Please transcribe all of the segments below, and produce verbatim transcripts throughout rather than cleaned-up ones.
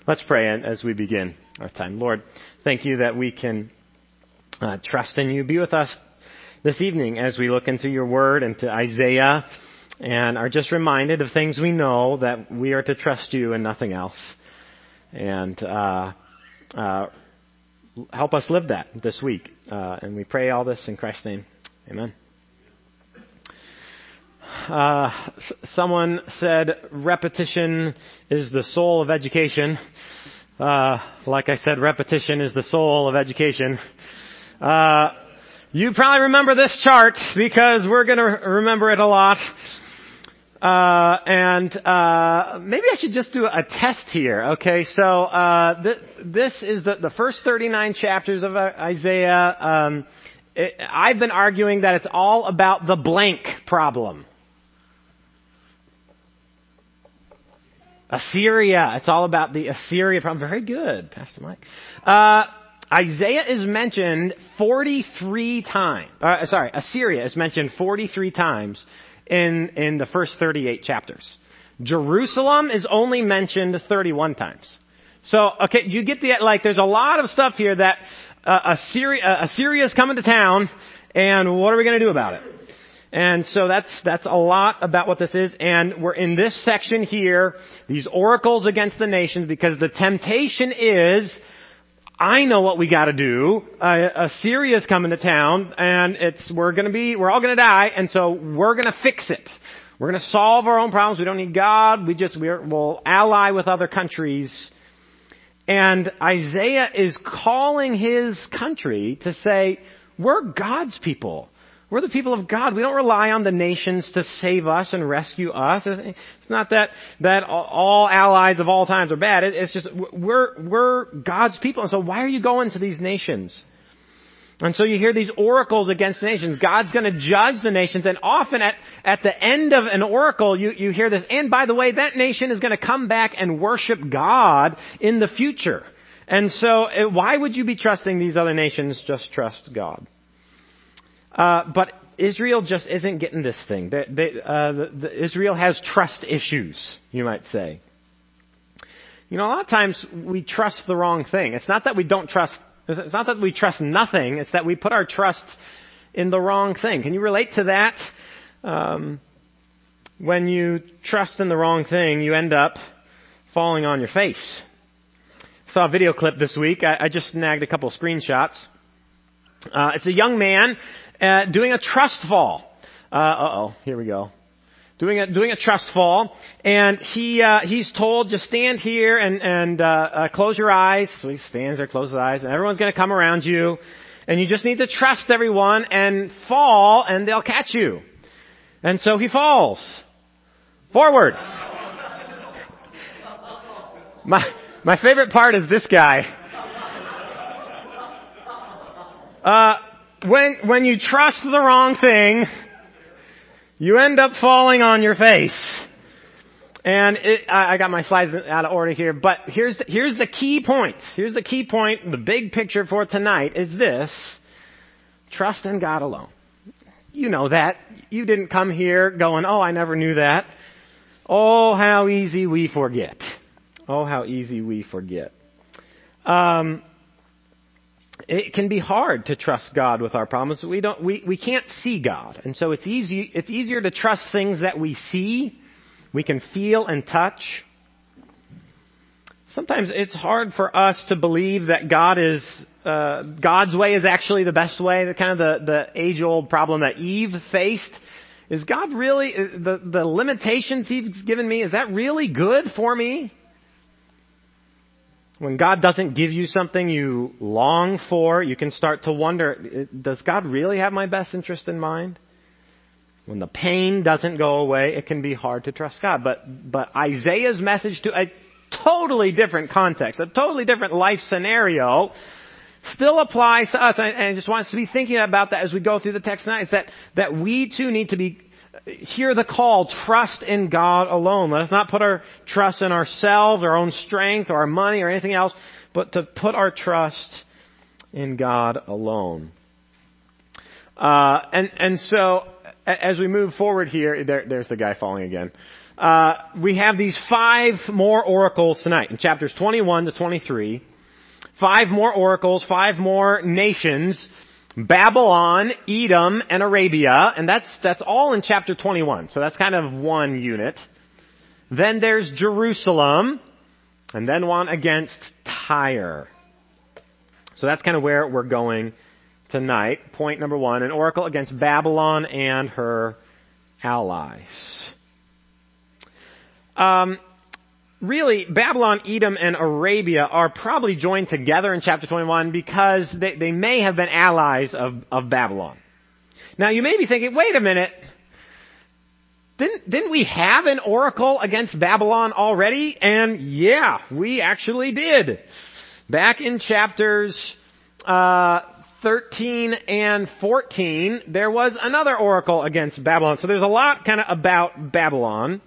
Let's pray as we begin our time. Lord, thank you that we can uh, trust in you. Be with us this evening as we look into your word and to Isaiah and are just reminded of things we know, that we are to trust you and nothing else. And uh, uh, help us live that this week. Uh, and we pray all this in Christ's name. Amen. Uh, someone said repetition is the soul of education. Uh, like I said, repetition is the soul of education. Uh, you probably remember this chart because we're going to remember it a lot. Uh, and, uh, maybe I should just do a test here. Okay. So, uh, th- this is the, the first thirty-nine chapters of Isaiah. Um, it, I've been arguing that it's all about the blank problem. Assyria. It's all about the Assyria problem. Very good, Pastor Mike. Uh, Isaiah is mentioned forty-three times. Uh, sorry, Assyria is mentioned forty-three times in, in the first thirty-eight chapters. Jerusalem is only mentioned thirty-one times. So, okay, you get the, like, there's a lot of stuff here that, uh, Assyria, uh, Assyria is coming to town, and what are we going to do about it? And so that's, that's a lot about what this is. And we're in this section here, these oracles against the nations, because the temptation is, I know what we gotta do. Uh, Assyria's coming to town, and it's, we're gonna be, we're all gonna die, and so we're gonna fix it. We're gonna solve our own problems. We don't need God. We just, we're, we'll ally with other countries. And Isaiah is calling his country to say, we're God's people. We're the people of God. We don't rely on the nations to save us and rescue us. It's not that, that all allies of all times are bad. It's just, we're, we're God's people. And so why are you going to these nations? And so you hear these oracles against the nations. God's going to judge the nations. And often at, at the end of an oracle, you, you hear this. And by the way, that nation is going to come back and worship God in the future. And so why would you be trusting these other nations? Just trust God. Uh, but Israel just isn't getting this thing. They, they, uh, the, the, Israel has trust issues, you might say. You know, a lot of times we trust the wrong thing. It's not that we don't trust, it's not that we trust nothing, it's that we put our trust in the wrong thing. Can you relate to that? Um, when you trust in the wrong thing, you end up falling on your face. I saw a video clip this week. I, I just snagged a couple of screenshots. Uh, it's a young man Uh, doing a trust fall. Uh, uh-oh, here we go. Doing a, doing a trust fall. And he, uh, he's told, just stand here and, and, uh, uh, close your eyes. So he stands there, closes his eyes, and everyone's gonna come around you. And you just need to trust everyone and fall, and they'll catch you. And so he falls. Forward. My, my favorite part is this guy. Uh, When, when you trust the wrong thing, you end up falling on your face. And it, I, I got my slides out of order here, but here's the, here's the key point. Here's the key point. The big picture for tonight is this. Trust in God alone. You know that. You didn't come here going, oh, I never knew that. Oh, how easy we forget. Oh, how easy we forget. Um, It can be hard to trust God with our problems. We don't, we, we can't see God. And so it's easy, it's easier to trust things that we see, we can feel and touch. Sometimes it's hard for us to believe that God is, uh, God's way is actually the best way. The kind of the, the age-old problem that Eve faced. Is God really, the, the limitations He's given me, is that really good for me? When God doesn't give you something you long for, you can start to wonder, does God really have my best interest in mind? When the pain doesn't go away, it can be hard to trust God. But, but Isaiah's message to a totally different context, a totally different life scenario, still applies to us. And I just want us to be thinking about that as we go through the text tonight, is that, that we too need to be hear the call, trust in God alone. Let us not put our trust in ourselves, our own strength, or our money, or anything else, but to put our trust in God alone. Uh, and, and so, as we move forward here, there, there's the guy falling again. Uh, we have these five more oracles tonight in chapters twenty-one to twenty-three. Five more oracles, five more nations, Babylon, Edom, and Arabia, and that's, that's all in chapter twenty-one. So that's kind of one unit. Then there's Jerusalem, and then one against Tyre. So that's kind of where we're going tonight. Point number one, an oracle against Babylon and her allies. Um, really, Babylon, Edom, and Arabia are probably joined together in chapter twenty-one because they, they may have been allies of, of Babylon. Now, you may be thinking, wait a minute, didn't, didn't we have an oracle against Babylon already? And yeah, we actually did. Back in chapters uh, thirteen and fourteen, there was another oracle against Babylon. So there's a lot kind of about Babylon.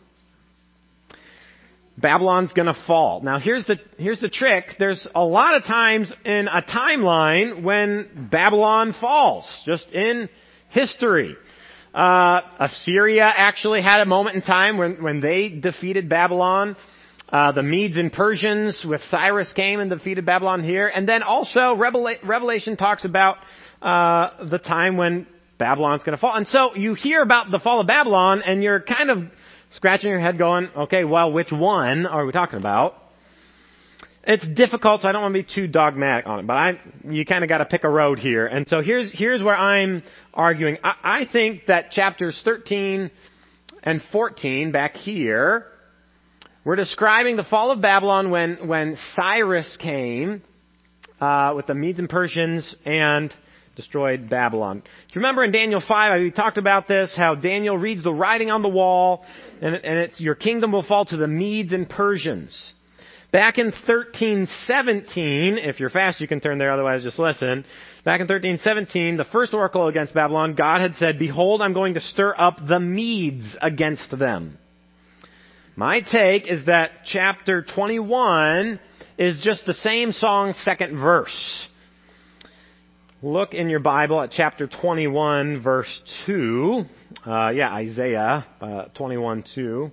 Babylon's going to fall. Now here's the, here's the trick. There's a lot of times in a timeline when Babylon falls, just in history. Uh, Assyria actually had a moment in time when, when they defeated Babylon. Uh, the Medes and Persians with Cyrus came and defeated Babylon here. And then also Revela- Revelation talks about, uh, the time when Babylon's going to fall. And so you hear about the fall of Babylon and you're kind of scratching your head going, okay, well, which one are we talking about? It's difficult, so I don't want to be too dogmatic on it, but I, you kind of got to pick a road here. And so here's, here's where I'm arguing. I, I think that chapters thirteen and fourteen back here, we're describing the fall of Babylon when, when Cyrus came, uh, with the Medes and Persians and destroyed Babylon. Do you remember in Daniel five, we talked about this, how Daniel reads the writing on the wall, and, and it's, your kingdom will fall to the Medes and Persians. Back in thirteen seventeen, if you're fast you can turn there, otherwise just listen. Back in thirteen seventeen, the first oracle against Babylon, God had said, behold, I'm going to stir up the Medes against them. My take is that chapter twenty-one is just the same song, second verse. Look in your Bible at chapter twenty-one, verse two. Uh, yeah, Isaiah uh, twenty-one, two.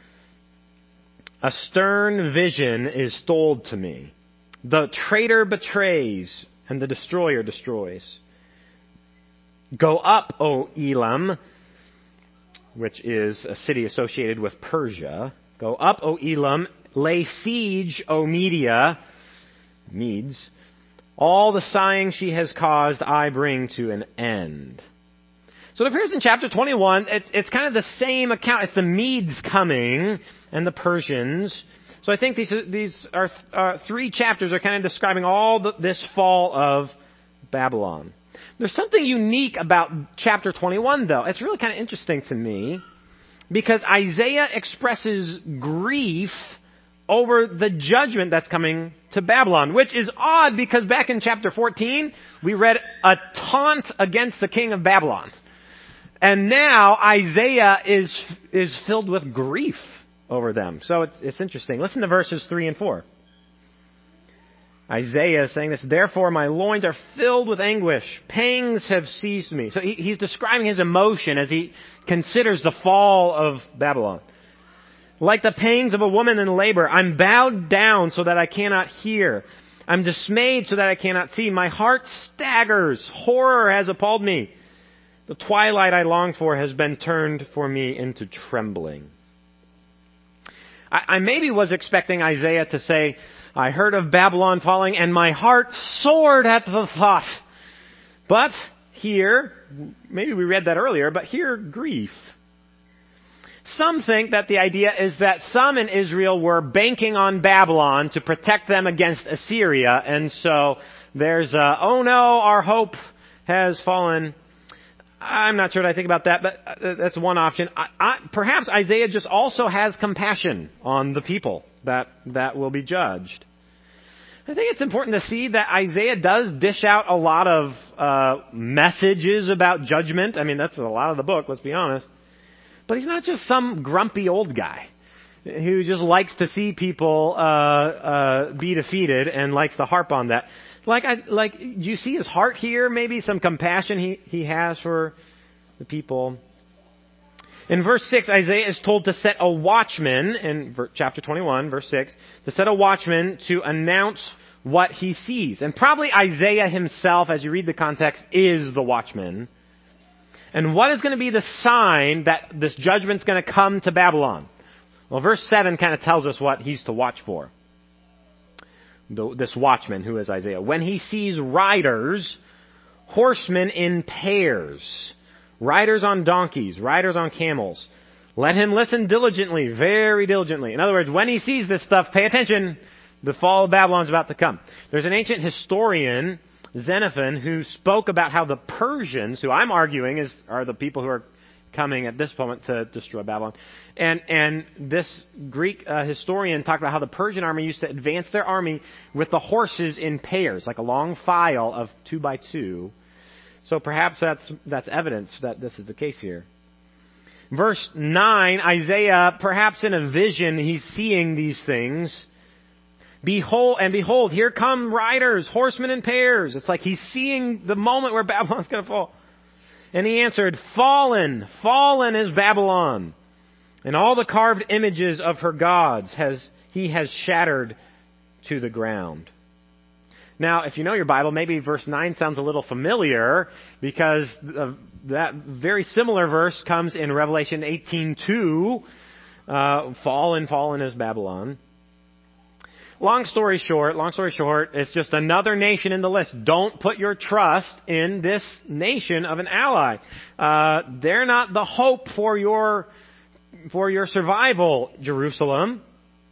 A stern vision is told to me. The traitor betrays, and the destroyer destroys. Go up, O Elam, which is a city associated with Persia. Go up, O Elam. Lay siege, O Media, Medes. All the sighing she has caused, I bring to an end. So it appears in chapter twenty-one, it's, it's kind of the same account. It's the Medes coming and the Persians. So I think these these are uh, three chapters are kind of describing all the, this fall of Babylon. There's something unique about chapter twenty-one, though. It's really kind of interesting to me because Isaiah expresses grief over the judgment that's coming to Babylon, which is odd because back in chapter fourteen, we read a taunt against the king of Babylon. And now Isaiah is, is filled with grief over them. So it's, it's interesting. Listen to verses three and four. Isaiah is saying this, therefore my loins are filled with anguish. Pangs have seized me. So he, he's describing his emotion as he considers the fall of Babylon. Like the pangs of a woman in labor, I'm bowed down so that I cannot hear. I'm dismayed so that I cannot see. My heart staggers. Horror has appalled me. The twilight I longed for has been turned for me into trembling. I, I maybe was expecting Isaiah to say, I heard of Babylon falling and my heart soared at the thought. But here, maybe we read that earlier, but here, grief. Some think that the idea is that some in Israel were banking on Babylon to protect them against Assyria, and so there's a, oh no, our hope has fallen. I'm not sure what I think about that, but that's one option. I, I, perhaps Isaiah just also has compassion on the people that, that will be judged. I think it's important to see that Isaiah does dish out a lot of uh, messages about judgment. I mean, that's a lot of the book, let's be honest. But he's not just some grumpy old guy who just likes to see people uh, uh, be defeated and likes to harp on that. Like, I, like, do you see his heart here? Maybe some compassion he, he has for the people. In verse six, Isaiah is told to set a watchman, in chapter twenty-one, verse six, to set a watchman to announce what he sees. And probably Isaiah himself, as you read the context, is the watchman. And what is going to be the sign that this judgment's going to come to Babylon? Well, verse seven kind of tells us what he's to watch for. The, this watchman, who is Isaiah. When he sees riders, horsemen in pairs, riders on donkeys, riders on camels, let him listen diligently, very diligently. In other words, when he sees this stuff, pay attention. The fall of Babylon is about to come. There's an ancient historian, Xenophon, who spoke about how the Persians, who I'm arguing is are the people who are coming at this moment to destroy Babylon, and and this Greek uh, historian talked about how the Persian army used to advance their army with the horses in pairs, like a long file of two by two. So perhaps that's that's evidence that this is the case here. Verse nine, Isaiah, perhaps in a vision, he's seeing these things. Behold, and behold, here come riders, horsemen in pairs. It's like he's seeing the moment where Babylon's going to fall. And he answered, fallen, fallen is Babylon, and all the carved images of her gods has he has shattered to the ground. Now, if you know your Bible, maybe verse nine sounds a little familiar, because uh, that very similar verse comes in Revelation eighteen two, uh, fallen, fallen is Babylon. Long story short, long story short, it's just another nation in the list. Don't put your trust in this nation of an ally. Uh, they're not the hope for your, for your survival, Jerusalem.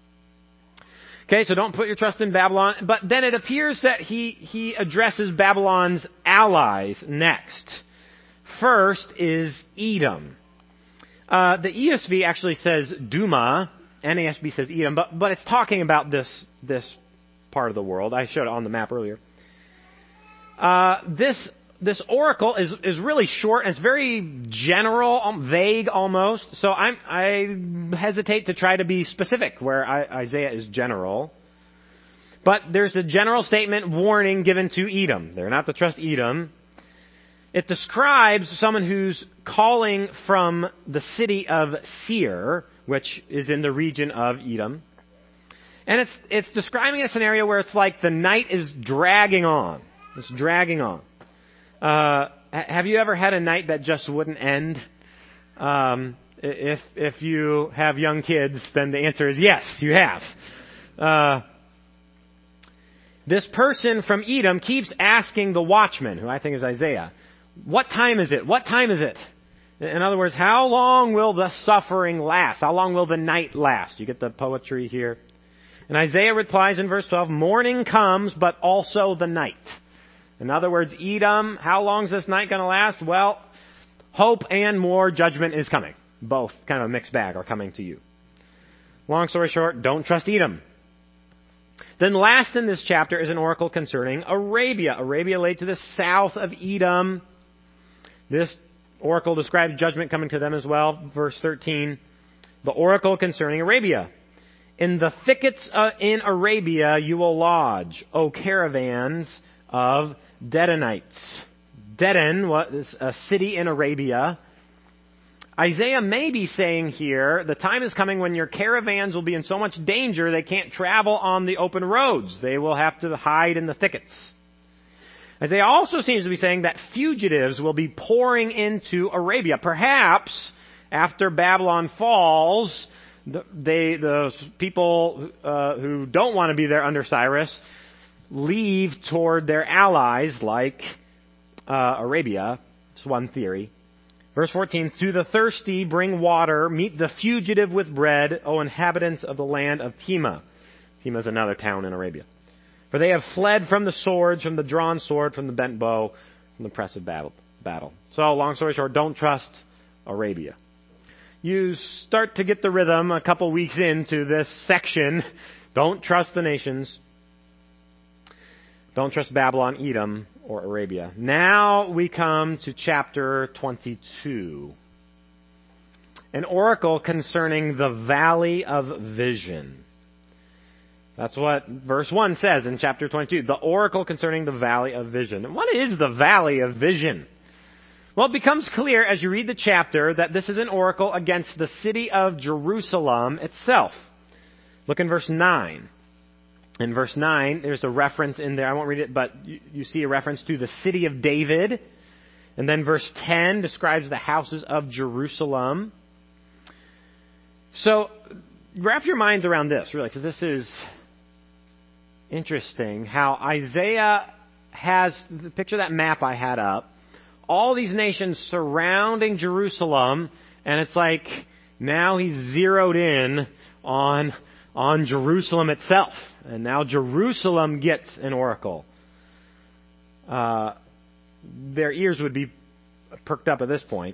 Okay, so don't put your trust in Babylon. But then it appears that he, he addresses Babylon's allies next. First is Edom. Uh, the E S V actually says Duma. N A S B says Edom, but, but it's talking about this, this part of the world. I showed it on the map earlier. Uh, this, this oracle is, is really short and it's very general, um, vague almost. So I'm, I hesitate to try to be specific where I, Isaiah is general. But there's a general statement warning given to Edom. They're not to trust Edom. It describes someone who's calling from the city of Seir, which is in the region of Edom. And it's it's describing a scenario where it's like the night is dragging on. It's dragging on. Uh, have you ever had a night that just wouldn't end? Um, if if you have young kids, then the answer is yes, you have. Uh, this person from Edom keeps asking the watchman, who I think is Isaiah, what time is it? What time is it? In other words, how long will the suffering last? How long will the night last? You get the poetry here. And Isaiah replies in verse twelve, morning comes, but also the night. In other words, Edom, how long is this night going to last? Well, hope and more judgment is coming. Both, kind of a mixed bag, are coming to you. Long story short, don't trust Edom. Then last in this chapter is an oracle concerning Arabia. Arabia lay to the south of Edom. This oracle describes judgment coming to them as well. Verse thirteen, the oracle concerning Arabia. In the thickets uh, in Arabia you will lodge, O caravans of Dedanites. Dedan was a city in Arabia. Isaiah may be saying here, the time is coming when your caravans will be in so much danger they can't travel on the open roads. They will have to hide in the thickets. Isaiah also seems to be saying that fugitives will be pouring into Arabia. Perhaps after Babylon falls, they, the people uh, who don't want to be there under Cyrus leave toward their allies like uh, Arabia. It's one theory. Verse fourteen, to the thirsty bring water, meet the fugitive with bread, O inhabitants of the land of Tema. Tema is another town in Arabia. For they have fled from the swords, from the drawn sword, from the bent bow, from the press of battle. battle. So, long story short, don't trust Arabia. You start to get the rhythm a couple weeks into this section. Don't trust the nations. Don't trust Babylon, Edom, or Arabia. Now we come to chapter twenty-two. An oracle concerning the valley of vision. That's what verse one says in chapter twenty-two. The oracle concerning the valley of vision. And what is the valley of vision? Well, it becomes clear as you read the chapter that this is an oracle against the city of Jerusalem itself. Look in verse nine. In verse nine, there's a reference in there. I won't read it, but you, you see a reference to the city of David. And then verse ten describes the houses of Jerusalem. So, wrap your minds around this, really, because this is interesting how Isaiah has, picture that map I had up, all these nations surrounding Jerusalem, and it's like now he's zeroed in on, on Jerusalem itself. And now Jerusalem gets an oracle. Uh, their ears would be perked up at this point.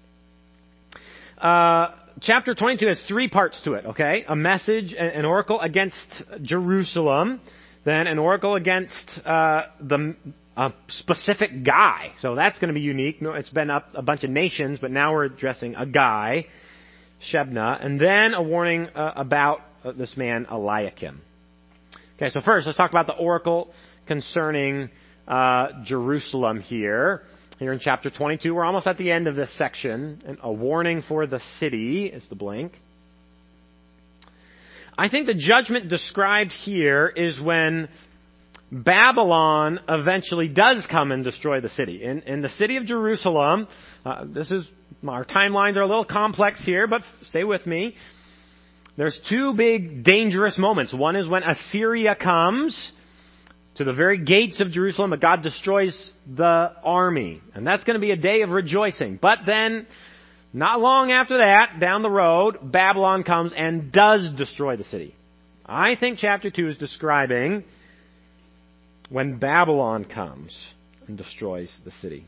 Uh, chapter twenty-two has three parts to it, okay? A message, an oracle against Jerusalem, then an oracle against uh, the a specific guy. So that's going to be unique. No, it's been up a bunch of nations, but now we're addressing a guy, Shebna, and then a warning uh, about uh, this man, Eliakim. Okay, so first, let's talk about the oracle concerning uh, Jerusalem here. Here in chapter twenty-two, we're almost at the end of this section. And a warning for the city is the blank. I think the judgment described here is when Babylon eventually does come and destroy the city. In, in the city of Jerusalem, uh, this is, our timelines are a little complex here, but stay with me. There's two big dangerous moments. One is when Assyria comes to the very gates of Jerusalem, but God destroys the army. And that's going to be a day of rejoicing. But then, not long after that, down the road, Babylon comes and does destroy the city. I think chapter two is describing when Babylon comes and destroys the city.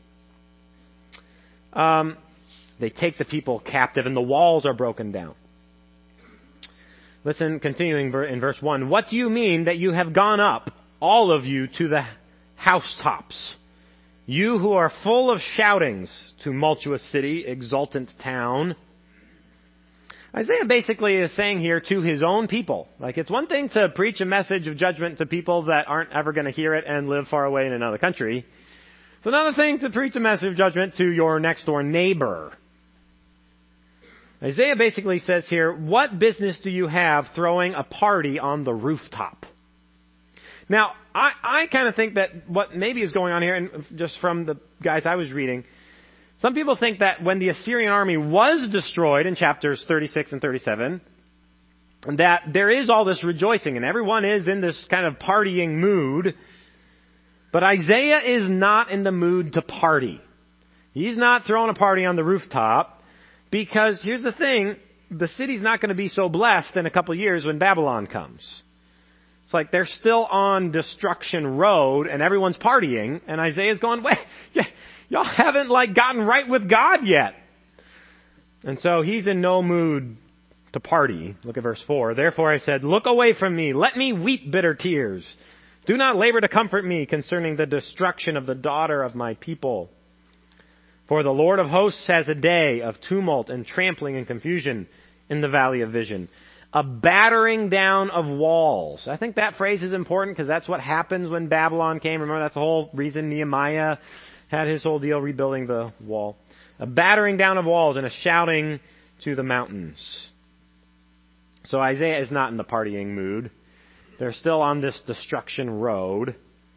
Um, they take the people captive and the walls are broken down. Listen, continuing in verse one. What do you mean that you have gone up, all of you, to the housetops? You who are full of shoutings, tumultuous city, exultant town. Isaiah basically is saying here to his own people, like it's one thing to preach a message of judgment to people that aren't ever going to hear it and live far away in another country. It's another thing to preach a message of judgment to your next door neighbor. Isaiah basically says here, what business do you have throwing a party on the rooftop? Now, I, I kind of think that what maybe is going on here, and just from the guys I was reading, some people think that when the Assyrian army was destroyed in chapters thirty-six and thirty-seven, that there is all this rejoicing and everyone is in this kind of partying mood. But Isaiah is not in the mood to party. He's not throwing a party on the rooftop because here's the thing, the city's not going to be so blessed in a couple of years when Babylon comes. It's like they're still on destruction road and everyone's partying and Isaiah's going, wait, yeah, y'all haven't like gotten right with God yet. And so he's in no mood to party. Look at verse four. Therefore I said, look away from me. Let me weep bitter tears. Do not labor to comfort me concerning the destruction of the daughter of my people. For the Lord of hosts has a day of tumult and trampling and confusion in the valley of vision. A battering down of walls. I think that phrase is important because that's what happens when Babylon came. Remember, that's the whole reason Nehemiah had his whole deal rebuilding the wall. A battering down of walls and a shouting to the mountains. So Isaiah is not in the partying mood. They're still on this destruction road.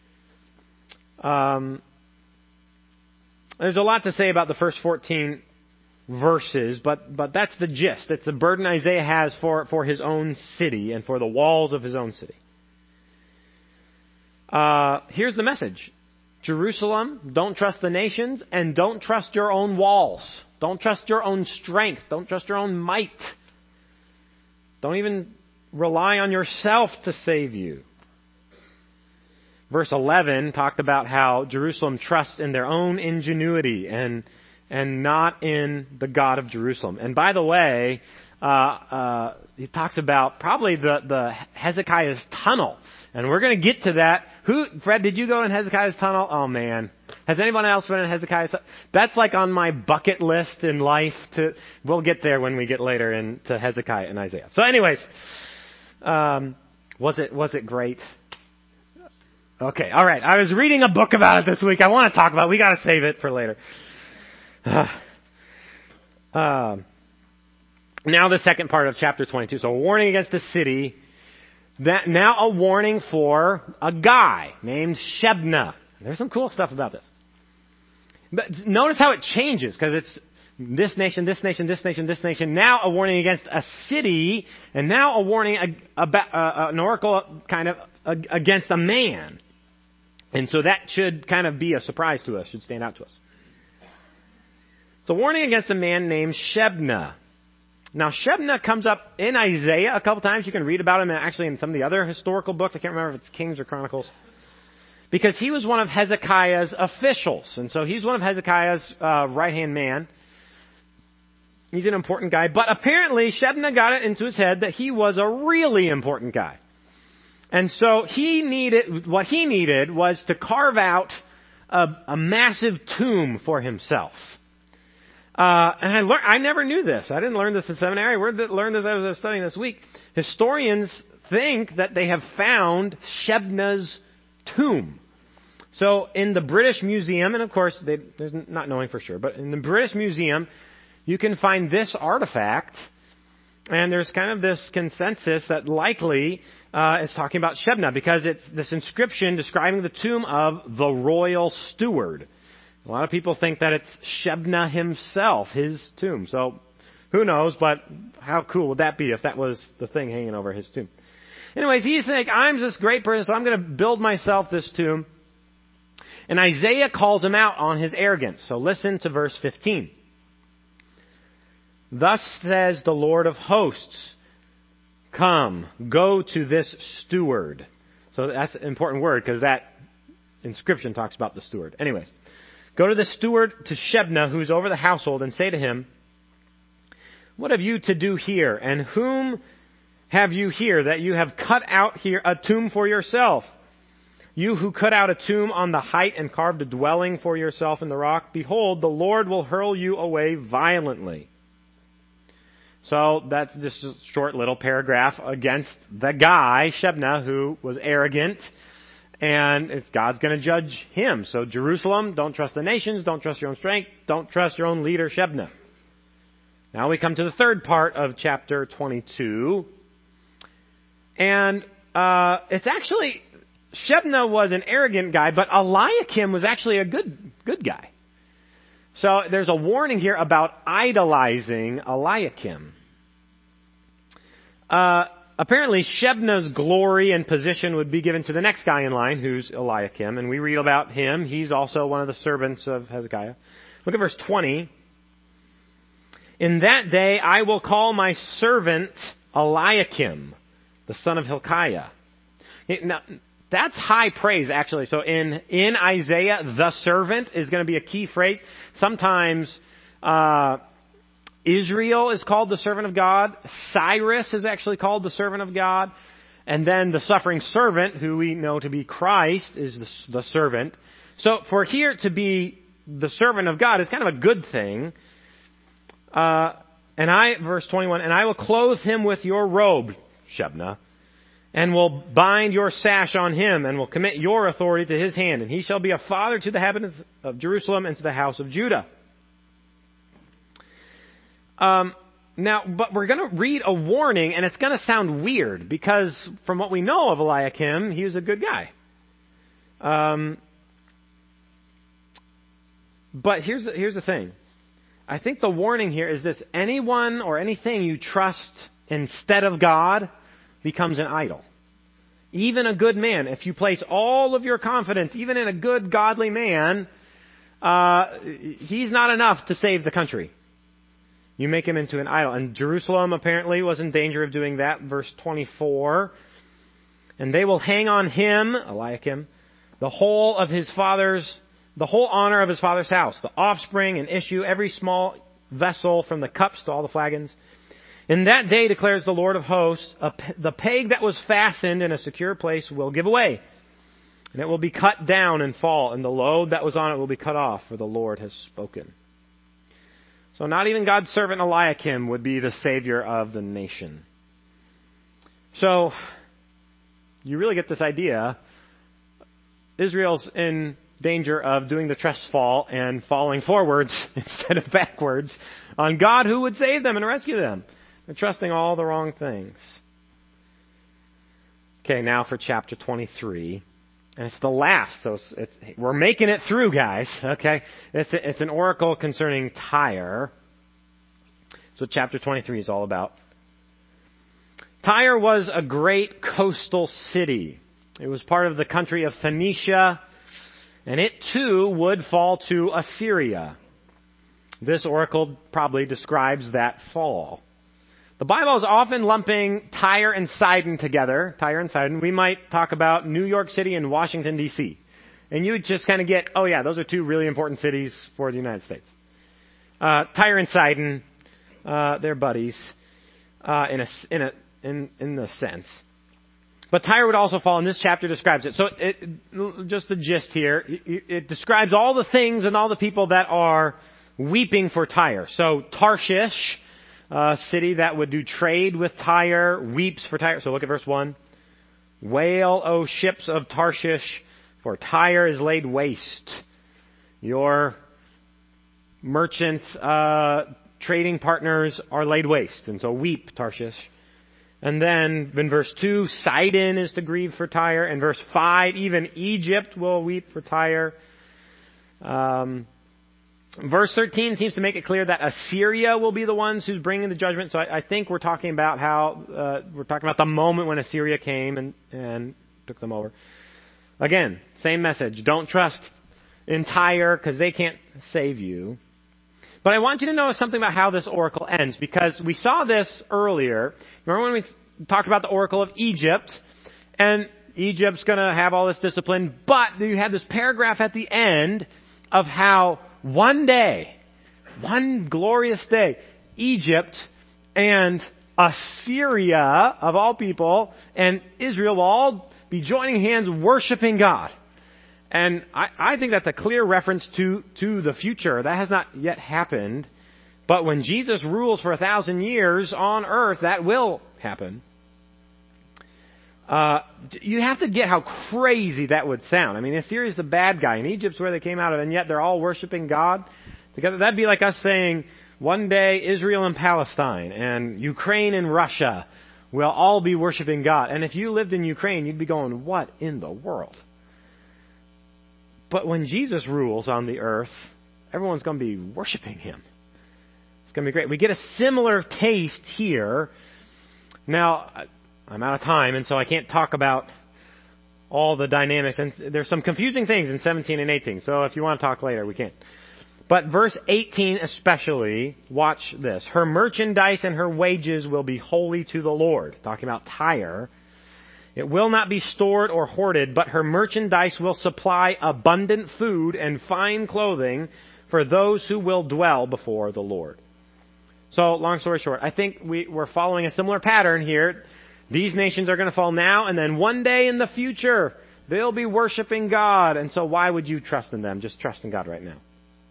Um, there's a lot to say about the first fourteen verses, but but that's the gist. It's the burden Isaiah has for, for his own city and for the walls of his own city. Uh, here's the message. Jerusalem, don't trust the nations and don't trust your own walls. Don't trust your own strength. Don't trust your own might. Don't even rely on yourself to save you. Verse eleven talked about how Jerusalem trusts in their own ingenuity and and not in the God of Jerusalem. And by the way, uh, uh, he talks about probably the, the Hezekiah's tunnel. And we're going to get to that. Who, Fred, did you go in Hezekiah's tunnel? Oh man. Has anyone else been in Hezekiah's tunnel? That's like on my bucket list in life to, we'll get there when we get later into Hezekiah and Isaiah. So anyways, um, was it, was it great? Okay, alright. I was reading a book about it this week. I want to talk about it. We gotta save it for later. uh, now the second part of chapter twenty-two. So a warning against the city. That, now a warning for a guy named Shebna. There's some cool stuff about this. But notice how it changes, because it's this nation, this nation, this nation, this nation. Now a warning against a city, and now a warning about uh, an oracle kind of uh, against a man. And so that should kind of be a surprise to us, should stand out to us. It's a warning against a man named Shebna. Now, Shebna comes up in Isaiah a couple times. You can read about him actually in some of the other historical books. I can't remember if it's Kings or Chronicles. Because he was one of Hezekiah's officials. And so he's one of Hezekiah's uh, right-hand man. He's an important guy. But apparently, Shebna got it into his head that he was a really important guy. And so he needed, what he needed was to carve out a, a massive tomb for himself. Uh, and I learned, I never knew this. I didn't learn this in seminary. I learned this as I was studying this week. Historians think that they have found Shebna's tomb. So in the British Museum, and of course, they, there's not knowing for sure, but in the British Museum, you can find this artifact, and there's kind of this consensus that likely uh, is talking about Shebna, because it's this inscription describing the tomb of the royal steward. A lot of people think that it's Shebna himself, his tomb. So who knows, but how cool would that be if that was the thing hanging over his tomb? Anyways, he's like, I'm this great person, so I'm going to build myself this tomb. And Isaiah calls him out on his arrogance. So listen to verse fifteen. Thus says the Lord of hosts, come, go to this steward. So that's an important word, because that inscription talks about the steward. Anyways, go to the steward, to Shebna, who's over the household, and say to him, what have you to do here? And whom have you here that you have cut out here a tomb for yourself? You who cut out a tomb on the height and carved a dwelling for yourself in the rock, behold, the Lord will hurl you away violently. So that's just a short little paragraph against the guy, Shebna, who was arrogant. And it's God's going to judge him. So Jerusalem, don't trust the nations, don't trust your own strength, don't trust your own leader, Shebna. Now we come to the third part of chapter twenty-two. And uh, it's actually, Shebna was an arrogant guy, but Eliakim was actually a good good guy. So there's a warning here about idolizing Eliakim. Uh, apparently, Shebna's glory and position would be given to the next guy in line, who's Eliakim. And we read about him. He's also one of the servants of Hezekiah. Look at verse twenty. In that day I will call my servant Eliakim, the son of Hilkiah. Now, that's high praise, actually. So in, in Isaiah, the servant is going to be a key phrase. Sometimes uh, Israel is called the servant of God. Cyrus is actually called the servant of God. And then the suffering servant, who we know to be Christ, is the, the servant. So for here to be the servant of God is kind of a good thing. Uh, and I, verse twenty-one, and I will clothe him with your robe, Shebna, and will bind your sash on him, and will commit your authority to his hand. And he shall be a father to the inhabitants of Jerusalem and to the house of Judah. Um, now, but we're going to read a warning, and it's going to sound weird, because from what we know of Eliakim, he was a good guy. Um, but here's the, here's the thing. I think the warning here is this: anyone or anything you trust instead of God becomes an idol. Even a good man, if you place all of your confidence, even in a good, godly man, uh, he's not enough to save the country. You make him into an idol. And Jerusalem apparently was in danger of doing that. Verse twenty-four. And they will hang on him, Eliakim, the whole of his father's, the whole honor of his father's house, the offspring and issue, every small vessel from the cups to all the flagons. In that day, declares the Lord of hosts, a, the peg that was fastened in a secure place will give way, and it will be cut down and fall, and the load that was on it will be cut off, for the Lord has spoken. So not even God's servant Eliakim would be the savior of the nation. So you really get this idea. Israel's in danger of doing the trust fall and falling forwards instead of backwards on God who would save them and rescue them. They're trusting all the wrong things. Okay, now for chapter twenty-three. And it's the last, so it's, it's, we're making it through, guys. Okay, it's, a, it's an oracle concerning Tyre. That's what chapter twenty-three is all about. Tyre was a great coastal city. It was part of the country of Phoenicia, and it too would fall to Assyria. This oracle probably describes that fall. The Bible is often lumping Tyre and Sidon together. Tyre and Sidon. We might talk about New York City and Washington, D C And you would just kind of get, oh yeah, those are two really important cities for the United States. Uh, Tyre and Sidon, uh, they're buddies, uh, in a, in a, in, in the sense. But Tyre would also fall, and this chapter describes it. So it, just the gist here, it, it describes all the things and all the people that are weeping for Tyre. So Tarshish, a city that would do trade with Tyre, weeps for Tyre. So look at verse one. Wail, O ships of Tarshish, for Tyre is laid waste. Your merchant uh, trading partners are laid waste. And so weep, Tarshish. And then in verse two, Sidon is to grieve for Tyre. And verse five, even Egypt will weep for Tyre. Um, verse thirteen seems to make it clear that Assyria will be the ones who's bringing the judgment. So I, I think we're talking about how, uh, we're talking about the moment when Assyria came and, and took them over. Again, same message. Don't trust in Tyre because they can't save you. But I want you to know something about how this oracle ends, because we saw this earlier. Remember when we talked about the oracle of Egypt, and Egypt's going to have all this discipline, but you have this paragraph at the end of how one day, one glorious day, Egypt and Assyria, of all people, and Israel will all be joining hands worshiping God. And I, I think that's a clear reference to, to the future. That has not yet happened. But when Jesus rules for a thousand years on earth, that will happen. Uh, you have to get how crazy that would sound. I mean, Assyria's the bad guy, and Egypt's where they came out of, and yet they're all worshiping God together. That'd be like us saying, one day Israel and Palestine, and Ukraine and Russia will all be worshiping God. And if you lived in Ukraine, you'd be going, what in the world? But when Jesus rules on the earth, everyone's going to be worshiping Him. It's going to be great. We get a similar taste here. Now, I'm out of time, and so I can't talk about all the dynamics. And there's some confusing things in seventeen and eighteen. So if you want to talk later, we can. But verse eighteen especially, watch this. Her merchandise and her wages will be holy to the Lord. Talking about Tyre. It will not be stored or hoarded, but her merchandise will supply abundant food and fine clothing for those who will dwell before the Lord. So, long story short, I think we, we're following a similar pattern here. These nations are going to fall now, and then one day in the future, they'll be worshiping God. And so why would you trust in them? Just trust in God right now.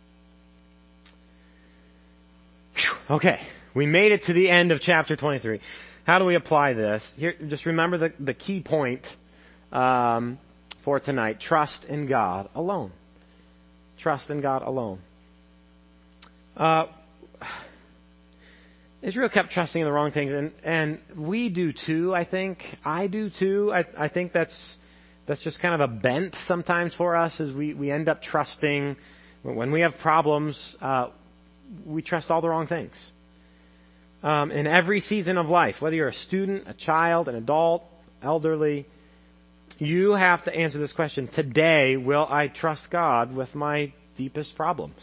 Whew. Okay, we made it to the end of chapter twenty-three. How do we apply this? Here, just remember the, the key point um, for tonight. Trust in God alone. Trust in God alone. Uh, Israel kept trusting in the wrong things, and, and we do too, I think. I do too. I, I think that's that's just kind of a bent sometimes for us, is we, we end up trusting. When we have problems, uh, we trust all the wrong things. Um, in every season of life, whether you're a student, a child, an adult, elderly, you have to answer this question. Today, will I trust God with my deepest problems?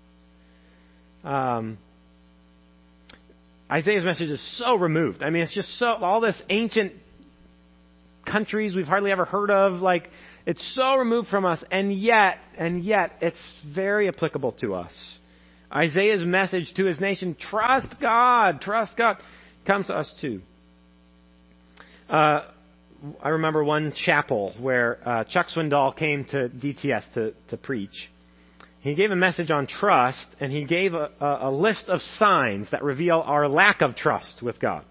Um, Isaiah's message is so removed. I mean, it's just so, all this ancient countries we've hardly ever heard of, like, it's so removed from us, and yet, and yet, it's very applicable to us. Isaiah's message to his nation, trust God, trust God, comes to us too. Uh, I remember one chapel where uh, Chuck Swindoll came to D T S to, to preach. He gave a message on trust, and he gave a, a, a list of signs that reveal our lack of trust with God.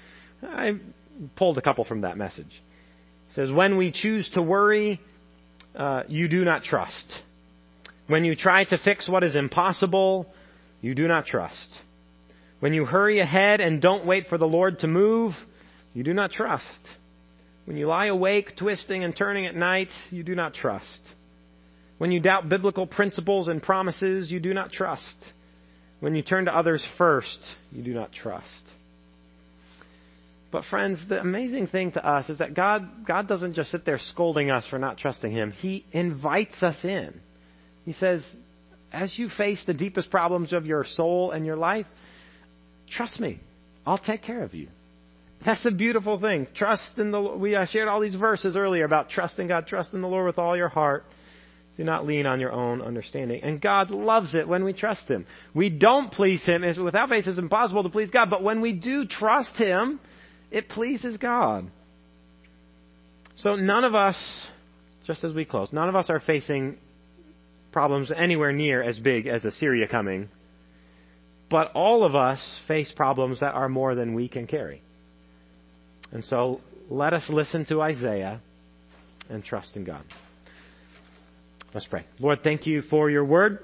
I pulled a couple from that message. It says, when we choose to worry, uh, you do not trust. When you try to fix what is impossible, you do not trust. When you hurry ahead and don't wait for the Lord to move, you do not trust. When you lie awake, twisting and turning at night, you do not trust. When you doubt biblical principles and promises, you do not trust. When you turn to others first, you do not trust. But friends, the amazing thing to us is that God, God doesn't just sit there scolding us for not trusting Him. He invites us in. He says, as you face the deepest problems of your soul and your life, trust me. I'll take care of you. That's the beautiful thing. Trust in the Lord. We uh, shared all these verses earlier about trusting God. Trust in the Lord with all your heart. Do not lean on your own understanding. And God loves it when we trust Him. We don't please Him. Without faith, it's impossible to please God. But when we do trust Him, it pleases God. So none of us, just as we close, none of us are facing problems anywhere near as big as Assyria coming. But all of us face problems that are more than we can carry. And so let us listen to Isaiah and trust in God. Let's pray. Lord, thank you for your word.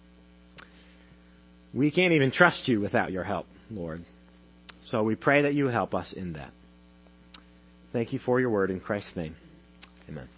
We can't even trust you without your help, Lord. So we pray that you help us in that. Thank you for your word in Christ's name. Amen.